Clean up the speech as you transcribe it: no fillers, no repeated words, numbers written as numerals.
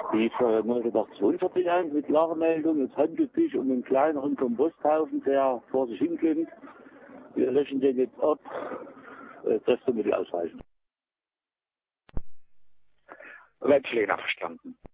Die neue Redaktion hat sich eigentlich mit klarer Meldung, es handelt sich um einen kleineren Komposthaufen, der vor sich hinklemmt. Wir löschen den jetzt ab. Restmittel ausreichen. Wetschlehner verstanden.